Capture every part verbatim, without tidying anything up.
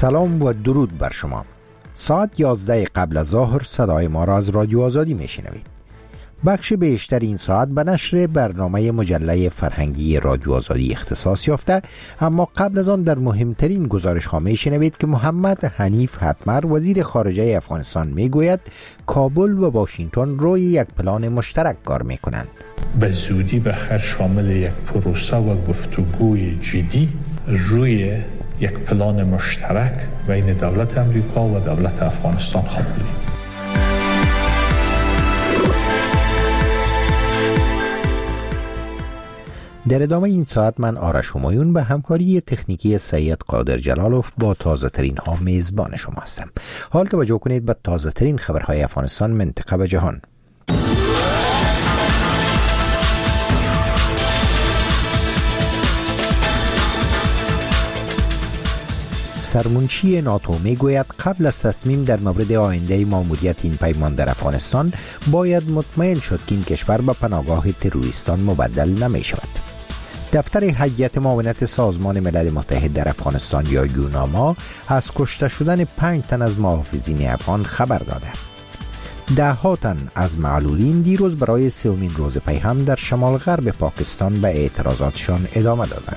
سلام و درود بر شما. ساعت یازده قبل از ظهر صدای ما را از رادیو آزادی میشنوید. بخش بیشتر این ساعت به نشر برنامه مجله فرهنگی رادیو آزادی اختصاص یافته، اما قبل از آن در مهمترین گزارش ها میشنوید که محمد حنیف حتمر وزیر خارجه افغانستان میگوید کابل و واشنگتن روی یک پلان مشترک کار میکنند. به زودی بخیر شامل یک پروسه و گفتگوی جدی روی یک پلان مشترک بین دولت امریکا و دولت افغانستان خواهد بود. در ادامه این ساعت من آرش همایون به همکاری تکنیکی سید قادر جلالوف با تازه ترین ها میزبان شما هستم. حال توجه کنید به تازه ترین خبرهای افغانستان، منطقه و جهان. سرمنشی ناتو میگوید قبل از تصمیم در مورد آینده ماموریت این پیمان در افغانستان باید مطمئن شد که این کشور به پناهگاه تروریستان مبدل نمی شود. دفتر هیئت معاونت سازمان ملل متحد در افغانستان یا یوناما از کشته شدن پنج تن از محافظین افغان خبر داده. ده ها تن از معلولین دیروز برای سومین روز پیهم در شمال غرب پاکستان به اعتراضاتشان ادامه دادند.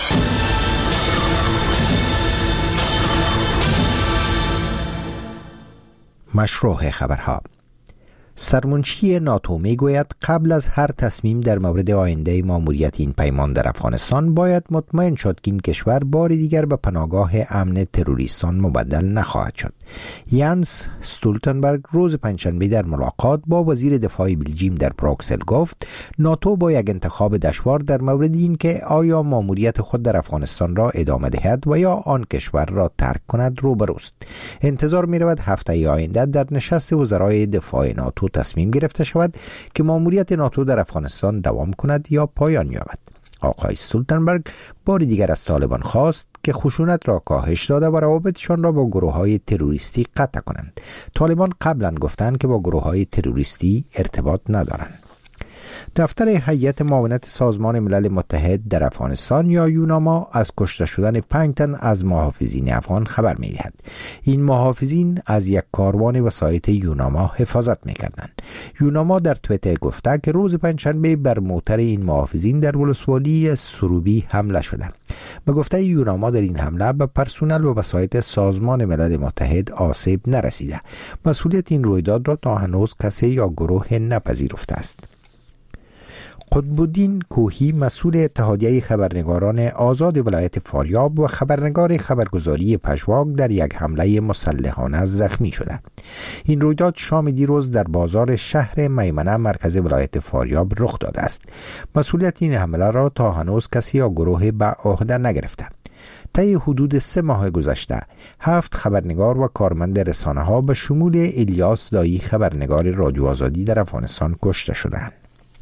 مشروع خبرها. سرمنشی ناتو میگوید قبل از هر تصمیم در مورد آینده ماموریت این پیمان در افغانستان باید مطمئن شد که این کشور بار دیگر به پناهگاه امن تروریستان مبدل نخواهد شد. یانس استولتنبرگ روز پنجشنبه در ملاقات با وزیر دفاع بلژیم در بروکسل گفت ناتو با یک انتخاب دشوار در مورد این که آیا ماموریت خود در افغانستان را ادامه دهد و یا آن کشور را ترک کند روبروست. انتظار می رود هفته آینده در نشست وزرای دفاع ناتو تصمیم گرفته شود که ماموریت ناتو در افغانستان دوام کند یا پایان یابد. آقای استولتنبرگ بار دیگر از طالبان خواست که خشونت را کاهش داده و روابطشان را با گروه‌های تروریستی قطع کنند. طالبان قبلا گفتند که با گروه‌های تروریستی ارتباط ندارند. دفتر هیئت معاونت سازمان ملل متحد در افغانستان یا یوناما از کشته شدن پنج تن از محافظین افغان خبر می‌دهد. این محافظین از یک کاروان وسایط یوناما حفاظت می‌کردند. یوناما در توییتر گفته که روز پنجشنبه بر موتر این محافظین در ولسوالی سروبی حمله شده. به گفته یوناما در این حمله به پرسنل و وسایط سازمان ملل متحد آسیب نرسیده. مسئولیت این رویداد را تا هنوز کسی یا گروه نپذیرفته است. قطب‌الدین کوهی مسئول اتحادیه خبرنگاران آزاد ولایت فاریاب و خبرنگار خبرگزاری پژواک در یک حمله مسلحانه زخمی شده. این رویداد شام دیروز در بازار شهر میمنه مرکز ولایت فاریاب رخ داده است. مسئولیت این حمله را تا هنوز کسی یا گروه به عهده نگرفته. طی حدود سه ماه گذشته هفت خبرنگار و کارمند رسانه ها به شمول الیاس دایی خبرنگار رادیو آزادی در افغانستان کشته شدند.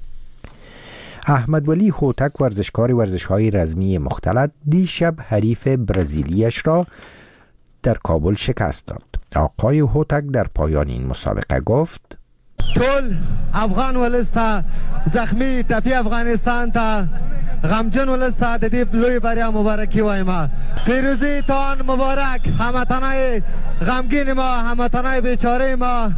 احمد ولی هوتک ورزشکار ورزش‌های رزمی مختلط دیشب حریف برزیلیش را در کابل شکست داد. آقای هوتک در پایان این مسابقه گفت ټول افغان ولسته زخمی ټپی افغانستان ته غمجن ولسته د دې لوی بریا مبارکي وایم. پیروزی تان مبارک هموطنای غمگین ما، هموطنای بیچاره ما.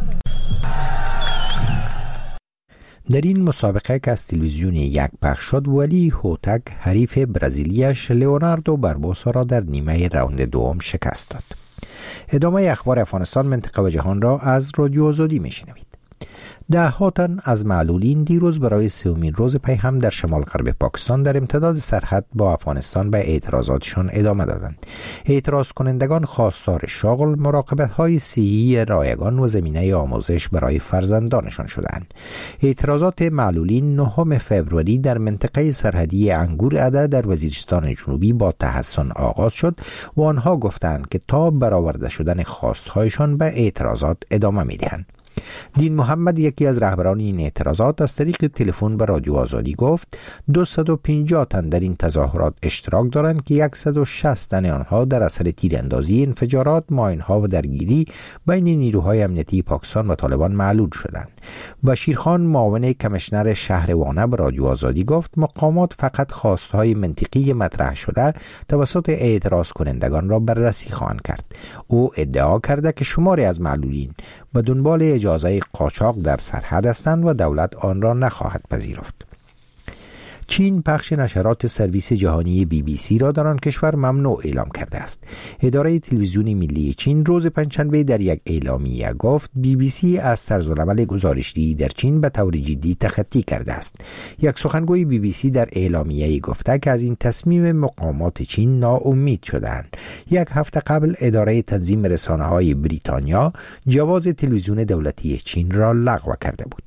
در این مسابقه که از تلویزیون یک پخش شد ولی هوتک حریف برزیلیش لیوناردو باربوسا را در نیمه راوند دوم شکست داد. ادامه اخبار افغانستان، منطقه و جهان را از رادیو آزادی میشنوید. ده ها تن از معلولین دیروز برای سومین روز پیهم در شمال غرب پاکستان در امتداد سرحد با افغانستان به اعتراضاتشان ادامه دادند. اعتراض کنندگان خواستار شغل، مراقبت‌های صحی رایگان و زمینه آموزش برای فرزندانشان شدند. اعتراضات معلولین نهم فوریه در منطقه سرحدی انگور اده در وزیرستان جنوبی با تحسن آغاز شد و آنها گفتند که تا برآورده شدن خواستهایشان به اعتراضات ادامه می‌دهند. دین محمد، یکی از رهبران این اعتراضات، از طریق تلفن به رادیو آزادی گفت دویست و پنجاه تن در این تظاهرات اشتراک دارند که صد و شصت تن آنها در اثر تیراندازی، انفجارات، ماین‌ها و درگیری بین نیروهای امنیتی پاکستان و طالبان معلول شدند. بشیرخان معاون کمیشنر شهر وانه به رادیو آزادی گفت مقامات فقط خواستهای منطقی مطرح شده توسط اعتراض کنندگان را بررسی خواهند کرد. او ادعا کرده که شماری از معلولین به دنبال اجازه قاچاق در سرحد هستند و دولت آن را نخواهد پذیرفت. چین پخش نشرات سرویس جهانی بی بی سی را در آن کشور ممنوع اعلام کرده است. اداره تلویزیون ملی چین روز پنجشنبه در یک اعلامیه گفت بی بی سی از طرزالعمل گزارشدهی در چین به طور جدی تخطی کرده است. یک سخنگوی بی بی سی در اعلامیه گفته که از این تصمیم مقامات چین ناامید شدند. یک هفته قبل اداره تنظیم رسانه‌های بریتانیا جواز تلویزیون دولتی چین را لغو کرده بود.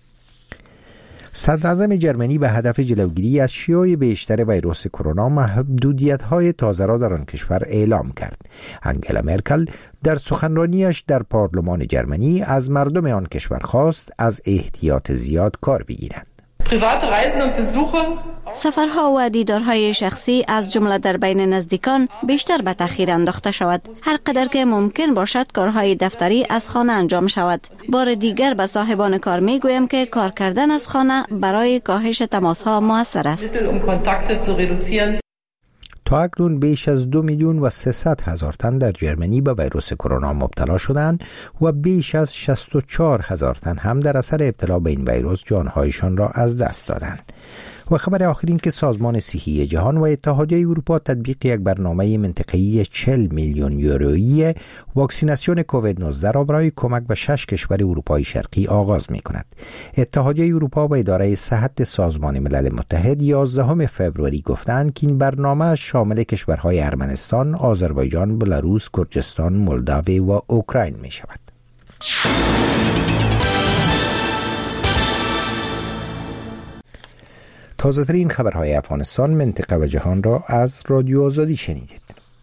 صدراعظم جرمنی به هدف جلوگیری از شیوع بیشتر ویروس کرونا محدودیت‌های تازه را در آن کشور اعلام کرد. انگلا مرکل در سخنرانیش در پارلمان جرمنی از مردم آن کشور خواست از احتیاط زیاد کار بگیرند. سفرها و دیدارهای شخصی از جمله در بین نزدیکان بیشتر به تأخیر انداخته شود. هر قدر که ممکن باشد کارهای دفتری از خانه انجام شود. بار دیگر به صاحبان کار می گویم که کار کردن از خانه برای کاهش تماسها مؤثر است. تا اکنون بیش از دو میلیون و سیصد هزار تن در جرمنی به ویروس کرونا مبتلا شدند و بیش از شصت و چهار هزار تن هم در اثر ابتلا به این ویروس جانهایشان را از دست دادند. و خبر آخرین که سازمان صحی جهان و اتحادیه اروپا تطبیق یک برنامه منطقه‌ای چهل میلیون یورویی واکسیناسیون کووید نوزده را برای کمک به شش کشور اروپای شرقی آغاز می‌کند. اتحادیه اروپا و اداره صحت سازمان ملل متحد یازدهم فوریه گفتند که این برنامه شامل کشورهای ارمنستان، آذربایجان، بلاروس، گرجستان، مولداوی و اوکراین می‌شود. تازه ترین خبرهای افغانستان، منطقه و جهان را از رادیو آزادی شنیدید.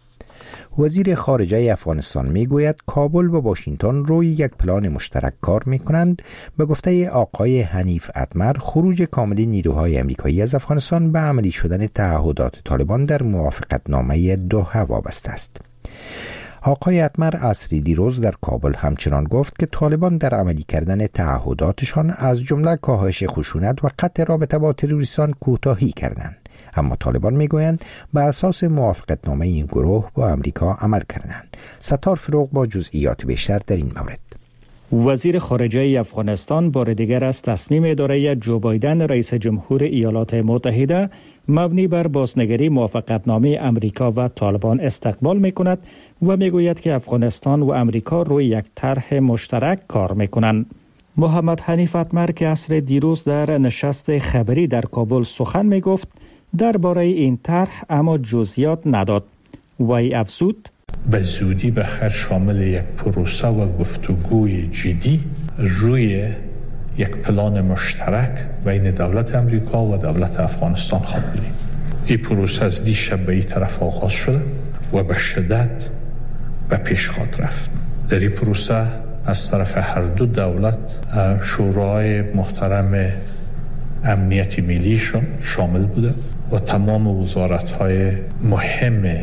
وزیر خارجه افغانستان میگوید کابل و واشنگتن روی یک پلان مشترک کار میکنند. به گفته آقای حنیف اتمر خروج کامل نیروهای امریکایی از افغانستان به عملی شدن تعهدات طالبان در موافقتنامه دوحه وابسته است. آقای اتمر عصری دیروز در کابل همچنان گفت که طالبان در عملی کردن تعهداتشان از جمله کاهش خشونت و قطع رابطه با تروریستان کوتاهی کردند. اما طالبان میگویند به اساس موافقتنامه این گروه با امریکا عمل کردند. ستار فروغ با جزئیات بیشتر در این مورد. وزیر خارجه افغانستان بار دیگر از تصمیم اداره جو بایدن رئیس جمهور ایالات متحده مبنی بر بازنگری موافقتنامه امریکا و طالبان استقبال می‌کند و میگوید که افغانستان و امریکا روی یک طرح مشترک کار می‌کنند. محمد حنیف اتمر که عصر دیروز در نشست خبری در کابل سخن می‌گفت درباره این طرح اما جزئیات نداد. وی افزود به زودی به هر شامل یک پروسه و گفتگوی جدی روی یک پلان مشترک بین دولت امریکا و دولت افغانستان خواهد بود. این پروسه از دیشب به این طرف آغاز شده و به شدت به پیش خواهد رفت. در این پروسه از طرف هر دو دولت شورای محترم امنیت ملیشون شامل بوده و تمام وزارت‌های مهم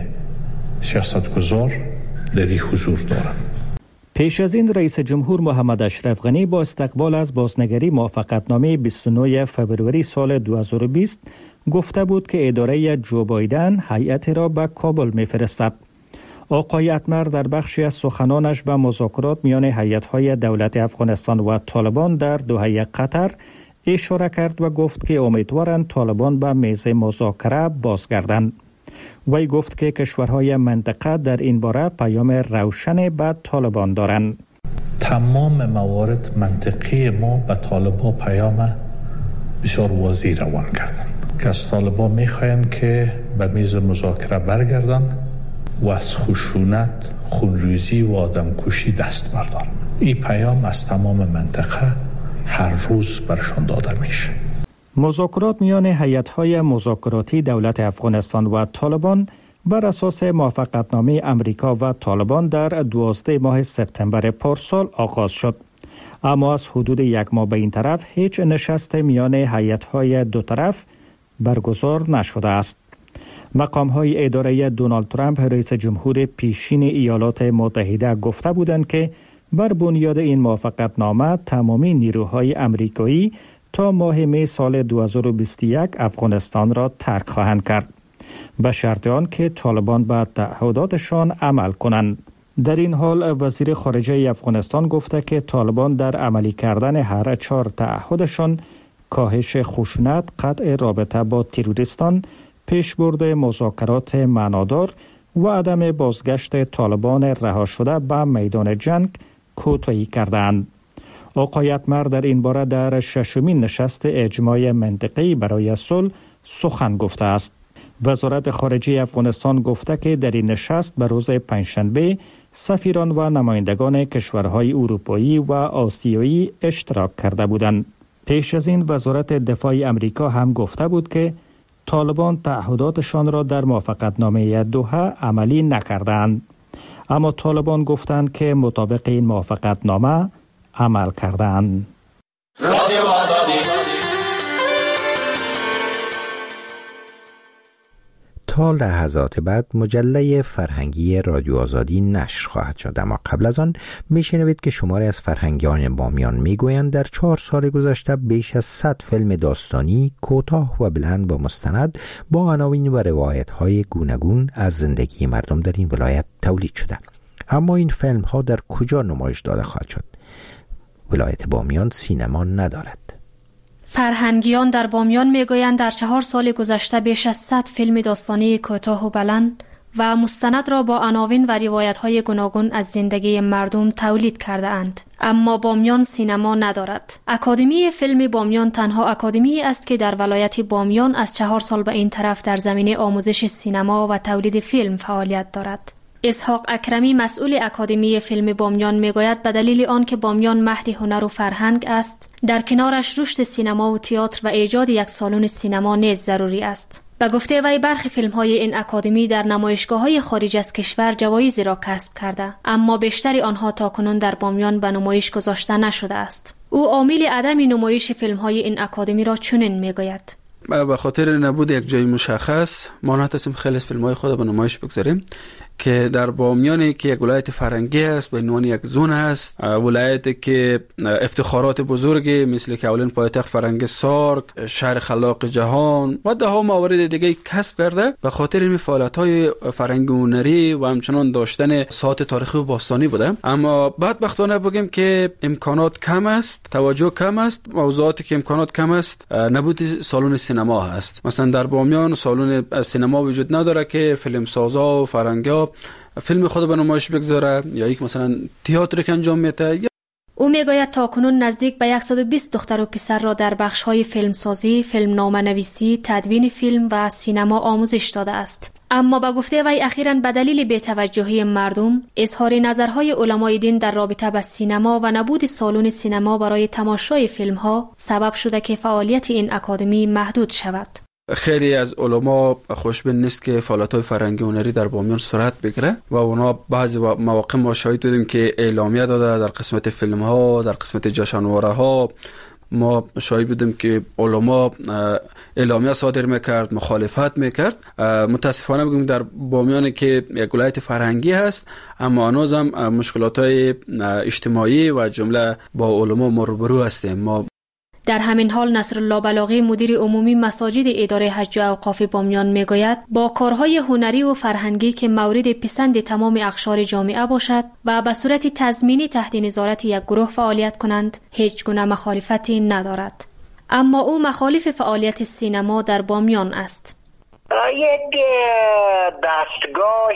سیاستگزار در این حضور دارند. پیش از این رئیس جمهور محمد اشرف غنی با استقبال از بازنگری موافقتنامه بیست و نه فوریه سال دو هزار و بیست گفته بود که اداره جو بایدن هیئتی را به کابل می‌فرستد. آقای اتمر در بخشی از سخنانش به مذاکرات میان هیئت‌های دولت افغانستان و طالبان در دوحه قطر اشاره کرد و گفت که امیدوارند طالبان به میز مذاکره بازگردند. وی گفت که کشورهای منطقه در این باره پیام روشن به طالبان دارند. تمام موارد منطقی ما به طالبان پیام بسیار واضح روان کردند که از طالبان میخوایم که به میز مذاکره برگردند و از خشونت، خونریزی و آدمکشی دست بردارند. این پیام از تمام منطقه هر روز برشان داده میشه. مذاکرات میان هیئت‌های مذاکراتی دولت افغانستان و طالبان بر اساس موافقتنامه امریکا و طالبان در دوازده ماه سپتامبر پارسال آغاز شد. اما از حدود یک ماه به این طرف هیچ نشست میان هیئت‌های دو طرف برگزار نشده است. مقام‌های اداره دونالد ترامپ رئیس جمهور پیشین ایالات متحده گفته بودند که بر بنیاد این موافقتنامه تمامی نیروهای امریکایی تا ماه می سال دو هزار و بیست و یک افغانستان را ترک خواهند کرد به شرط آن که طالبان به تعهداتشان عمل کنند. در این حال وزیر خارجه افغانستان گفته که طالبان در عملی کردن هر چهار تعهدشان کاهش خشونت، قطع رابطه با تروریستان، پیشبرد مذاکرات معنادار و عدم بازگشت طالبان رها شده به میدان جنگ کوتاهی کردند. آقای اتمر در این باره در ششمین نشست اجماع منطقه‌ای برای صلح سخن گفته است. وزارت خارجه افغانستان گفته که در این نشست به روز پنجشنبه سفیران و نمایندگان کشورهای اروپایی و آسیایی اشتراک کرده بودند. پیش از این وزارت دفاع امریکا هم گفته بود که طالبان تعهداتشان را در موافقتنامه دوحه عملی نکردند. اما طالبان گفتند که مطابق این موافقتنامه عمل کردند. تا لحظات بعد مجله فرهنگی رادیو آزادی نشر خواهد شد، اما قبل از آن میشنوید که شماری از فرهنگیان بامیان میگویند در چهار سال گذشته بیش از صد فیلم داستانی کوتاه و بلند با مستند با عناوین و روایت‌های گوناگون از زندگی مردم در این ولایت تولید شده. اما این فیلم ها در کجا نمایش داده خواهد شد؟ ولایت بامیان سینما ندارد. فرهنگیان در بامیان میگویند در چهار سال گذشته بیش از صد فیلم داستانی کوتاه و بلند و مستند را با عناوین و روایت‌های گوناگون از زندگی مردم تولید کرده اند. اما بامیان سینما ندارد. اکادمی فیلم بامیان تنها اکادمی است که در ولایت بامیان از چهار سال به این طرف در زمینه آموزش سینما و تولید فیلم فعالیت دارد. اسحاق اکرمی مسئول اکادمی فیلم بامیان میگوید به دلیل آن که بامیان مهد هنر و فرهنگ است، در کنارش رشد سینما و تئاتر و ایجاد یک سالن سینما نیز ضروری است. به گفته وی برخی فیلم‌های این اکادمی در نمایشگاه‌های خارج از کشور جوایزی را کسب کرده، اما بیشتر آنها تاکنون در بامیان به نمایش گذاشته نشده است. او عامل عدم نمایش فیلم‌های این اکادمی را چنین میگوید: به خاطر نبود یک جای مشخص ما نتونستیم خیلی از فیلم‌های خود به نمایش بگذاریم که در بامیانی که یک ولایت فرهنگی است، به عنوان یک زون است، ولایتی که افتخارات بزرگی مثل که اولین پایتخت فرهنگ سارک، شهر خلاق جهان و ده ها موارد دیگه کسب کرده، به خاطر این فعالیت‌های فرهنگی و هنری و همچنان داشتن ساعت تاریخی و باستانی بوده. اما بدبختانه بگیم که امکانات کم است، توجه کم است، موضوعاتی که امکانات کم است، نبود سالن سینما هست. مثلا در بامیان سالن سینما وجود نداره که فیلم سازا و فرهنگا فیلم خود به نمایش بگذاره یا یک مثلا تئاتر که انجام میده. او میگوید تاکنون نزدیک به صد و بیست دختر و پسر را در بخش‌های فیلمسازی، فیلمنامه‌نویسی، تدوین فیلم و سینما آموزش داده است. اما به گفته وی اخیراً به دلیل بی‌توجهی مردم، اظهار نظرهای علمای دین در رابطه با سینما و نبود سالن سینما برای تماشای فیلم‌ها سبب شده که فعالیت این اکادمی محدود شود. خیلی از علما خوشبین نیست که فعالیت‌های فرهنگی هنری در بامیان صورت بگیره و اونا بعضی مواقع ما شاهد بودیم که اعلامیه داده در قسمت فیلم‌ها، در قسمت جشنواره‌ها. ما شاهد بودیم که علما اعلامیه صادر میکرد، مخالفت میکرد. متاسفانه بگیم در بامیان که یک ولایت فرهنگی هست، اما هنوز هم مشکلات‌های اجتماعی و جمله با علما ما روبرو هستیم. ما در همین حال نصرالله بلاغی مدیر عمومی مساجد اداره حج و اوقاف بامیان میگوید با کارهای هنری و فرهنگی که مورد پسند تمام اقشار جامعه باشد و به صورت تضمینی تحت نظارت یک گروه فعالیت کنند هیچ گونه مخالفتی ندارد. اما او مخالف فعالیت سینما در بامیان است. یک دستگاه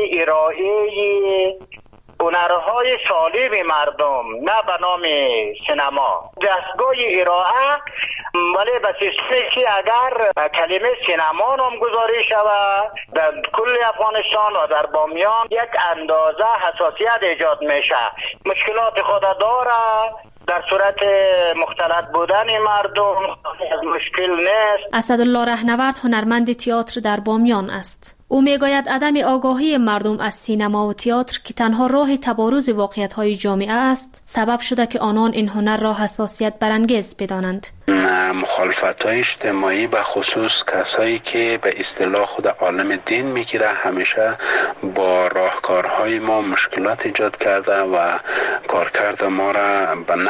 ارائه هنرهای سالم مردم نه به نام سینما، دستگاه ارائه ولی به سیستمی که اگر کلمه سینما نامگذاری شود در کل افغانستان و در بامیان یک اندازه حساسیت ایجاد میشه. مشکلات خود داره، در صورت مختلط بودن مردم از مشکل نیست. اسدالله رهنورد هنرمند تئاتر در بامیان است. او میگوید عدم آگاهی مردم از سینما و تئاتر که تنها راه تبارز واقعیت‌های جامعه است سبب شده که آنان این هنر را حساسیت برانگیز بدانند. مخالفت‌های اجتماعی به خصوص کسایی که به اصطلاح خود عالم دین میگیره همیشه با راهکارهای ما مشکلات ایجاد کرده و کارکرد ما را به